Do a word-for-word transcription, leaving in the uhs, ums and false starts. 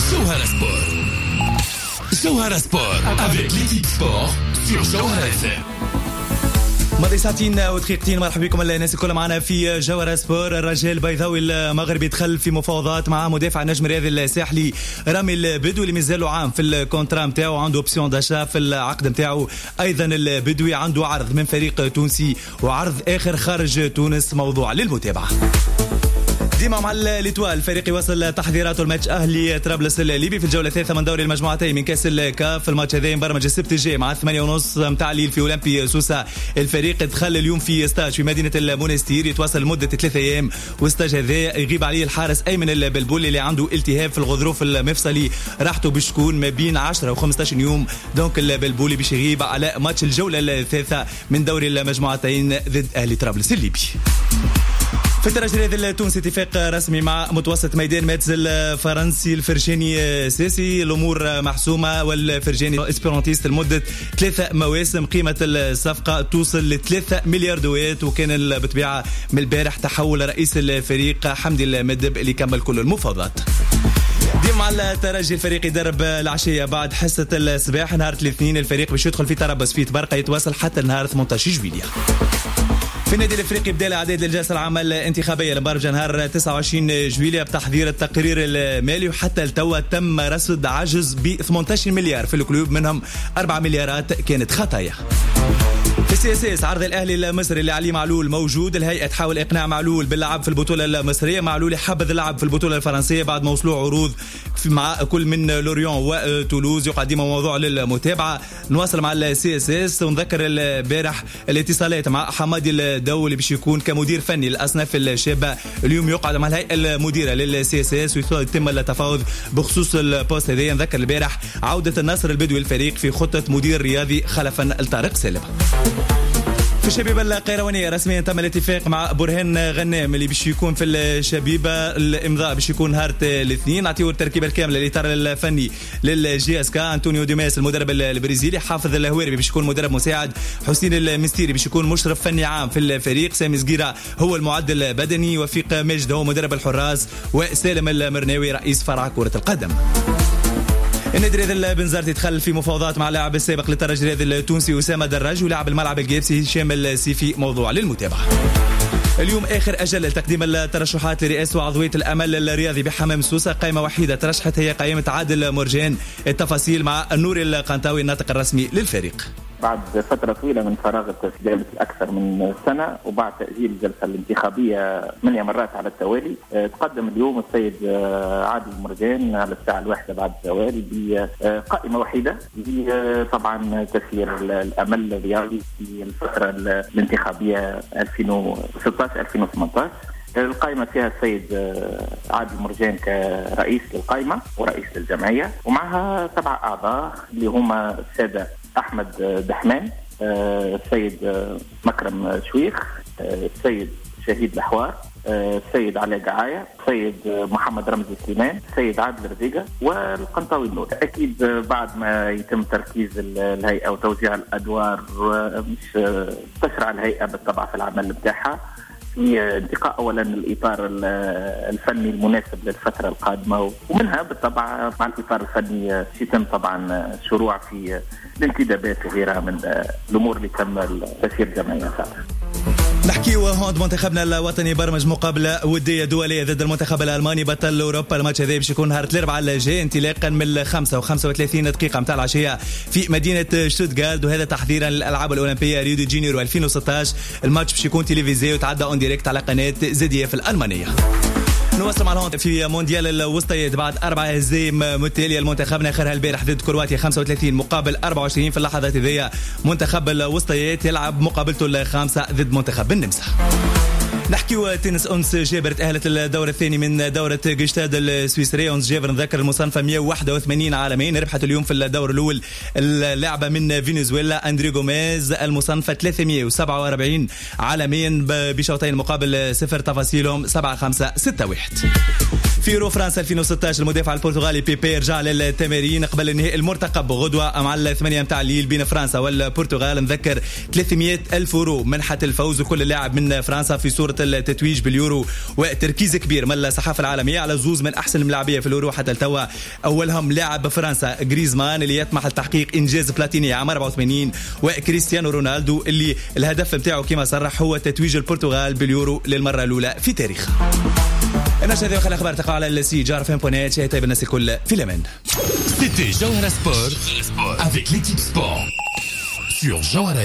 Jawhara Sport. Jawhara Sport avec l'équipe sport sur Jawhara F M. ماضي ساعتين ودقيقتين. مرحبا بكم الناس الكل معنا في جوهرة سبور. الرجال البيضاوي المغربي دخل في مفاوضات مع مدافع النجم الرياضي الساحلي رامي البدوي اللي مازالوا عام في الكونترا نتاعو، عنده اوبسيون داشا في العقد نتاعو. ايضا البدوي عنده عرض من فريق تونسي وعرض اخر خارج تونس، موضوع للمتابعه. ديما مع الاتوال الفريق يواصل تحضيراته الماتش اهلي طرابلس الليبي في الجوله الثالثه من دوري المجموعتين من كاس الكاف. الماتش هذا مبرمج السبت الجاي مع ثمانية ونص متاع الليل في اولمبي سوسه. الفريق دخل اليوم في ستاج في مدينه المونستير يتواصل لمده ثلاثة ايام، والستاج هذا يغيب عليه الحارس ايمن البلبولي اللي عنده التهاب في الغضروف المفصلي، راحته باش تكون ما بين عشرة وخمسة عشر يوم. دونك البلبولي باش يغيب على ماتش الجوله الثالثه من دوري المجموعتين ضد اهلي طرابلس الليبي. في الترجي الرياضي التونسي اتفاق رسمي مع متوسط ميدان ماتز الفرنسي الفرجاني سيسي. الامور محسومه، والفرجاني اسبيرونتيست لمده ثلاثه مواسم. قيمه الصفقه توصل لثلاثة مليار دوات، وكان بالطبيعه من البارح تحول رئيس الفريق حمدي المدب اللي كمل كل المفاوضات. ديما مع الترجي الفريق يدرب العشيه بعد حصه الصباح نهار الاثنين. الفريق باش يدخل في طرابلس في تبرقه يتواصل حتى نهار ثمانية عشر جويلية. في النادي الافريقي بدا الاعداد للجلسه العامه الانتخابيه المبرمجه نهار تسعة وعشرين جويلية بتحضير التقرير المالي، وحتى التوا تم رصد عجز ب ثمانية عشر مليار في الكلوب، منهم أربعة مليارات كانت خطايا. في السي اس اس عرض الاهلي المصري اللي علي معلول موجود. الهيئه تحاول اقناع معلول باللعب في البطوله المصريه. معلول يحبذ اللعب في البطوله الفرنسيه بعد ما وصلوا عروض مع كل من لوريون وتولوز. يقدم موضوع للمتابعه. نواصل مع السي اس اس ونذكر البارح الاتصالات مع حمادي الدولي باش يكون كمدير فني للاصناف الشابه. اليوم يقعد مع الهيئه المديره للسي اس اس ويتم التفاوض بخصوص البوست هذا. نذكر البارح عوده النصر البدوي الفريق في خطه مدير رياضي خلفا لطارق سالم. في الشبيبة القيروانية رسميا تم الاتفاق مع برهان غنام اللي باش يكون في الشبيبة. الامضاء باش يكون نهار الاثنين. نعطيو التركيبة الكاملة للإطار الفني للجي اس كا. أنطونيو ديماس المدرب البرازيلي، حافظ الهواربي باش يكون مدرب مساعد، حسين المستيري باش يكون مشرف فني عام في الفريق، سامي زقيرة هو المعدل البدني، وفيق ماجد هو مدرب الحراس، وسالم المرناوي رئيس فرع كرة القدم. النادي الرياضي البنزرتي دخل في مفاوضات مع اللاعب السابق للترجي الرياضي التونسي أسامة دراج، ولاعب الملعب الجابسي هشام السيفي، موضوع للمتابعة. اليوم آخر أجل لتقديم الترشحات لرئاسة وعضوية الأمل الرياضي بحمام سوسة. قائمة وحيدة ترشحت هي قائمة عادل مرجان. التفاصيل مع النور القنطاوي الناطق الرسمي للفريق. بعد فترة طويلة من فراغ التسجيل أكثر من سنة، وبعد تأجيل الجلسة الانتخابية ثمانية مرات على التوالي، تقدم اليوم السيد عادل مرجان على الساعة الواحدة بعد التوالي بقائمة وحيدة طبعا تسيير الأمل الرياضي في الفترة الانتخابية ألفين وستة عشر ألفين وثمانية عشر. القائمة فيها السيد عادل مرجان كرئيس للقائمة ورئيس للجمعية، ومعها سبع أعضاء اللي هما السادة أحمد دحمان، السيد مكرم شويخ، السيد شهيد الحوار، السيد علي قعاية، السيد محمد رمزي سليمان، السيد عادل رزيقة، والقنطاوي النور. أكيد بعد ما يتم تركيز الهيئة وتوزيع الأدوار مش تشرع الهيئة بالطبع في العمل بتاعها في انتقاء أولا الإطار الفني المناسب للفترة القادمة، ومنها بالطبع مع الإطار الفني يتم طبعا شروع في الانتدابات وغيرها من الأمور اللي تم تسيير جمعية سابقا. نحكيو هوند منتخبنا الوطني برمج مقابله وديه دوليه ضد المنتخب الالماني بطل اوروبا. الماتش هذا باش يكون نهار الاربعاء الجاي انطلاقا من خمسة وخمسة وثلاثين دقيقه متاع العشيه في مدينه شتوتغارت، وهذا تحضيرا للالعاب الاولمبيه ريو دي جانيرو ألفين وستة عشر. الماتش باش يكون تلفزيوني وتعدى اون دايركت على قناه زدية في الالمانيه. نواصل مع الهوند في مونديال الوسطيات بعد أربع هزائم متتالية. المنتخبنا آخرها البارح ضد كرواتيا خمسة وثلاثين مقابل أربعة وعشرين. في اللحظات هذه منتخب الوسطيات يلعب مقابلته الخامسة ضد منتخب النمسا. نحكيو تنس أنس جابر تأهلت الدور الثاني من دورة قشتاد السويسرية. أنس جابر نذكر المصنفة مئة وواحد وثمانين عالميا، ربحت اليوم في الدور الأول اللاعبة من فنزويلا أندري غوميز المصنفة ثلاثمئة وسبعة وأربعين عالميا بشوطين مقابل صفر. تفاصيلهم سبعة خمسة ستة واحد. في يورو فرنسا ألفين وستة عشر المدافع البرتغالي بيبي رجع للتمارين قبل النهائي المرتقب غدوة مع الثمانية متاع الليل بين فرنسا والبرتغال. نذكر ثلاثمئة ألف يورو منحة الفوز وكل لاعب من فرنسا في صورة التتويج باليورو، وتركيز كبير من الصحافة العالمية على زوز من أحسن الملاعبية في اليورو حتى التوا. أولهم لاعب فرنسا غريزمان اللي يطمح لتحقيق إنجاز بلاتيني عام أربعة وثمانين، وكريستيانو رونالدو اللي الهدف متاعه كما صرح هو تتويج البرتغال باليورو للمرة الأولى في تاريخها. النشرة هذه وخلي الأخبار تقع على السي جار فين بونات. شاهد طيب الناس الكل في الأمان. C'était Jawara Sport avec l'équipe sport sur Jawara.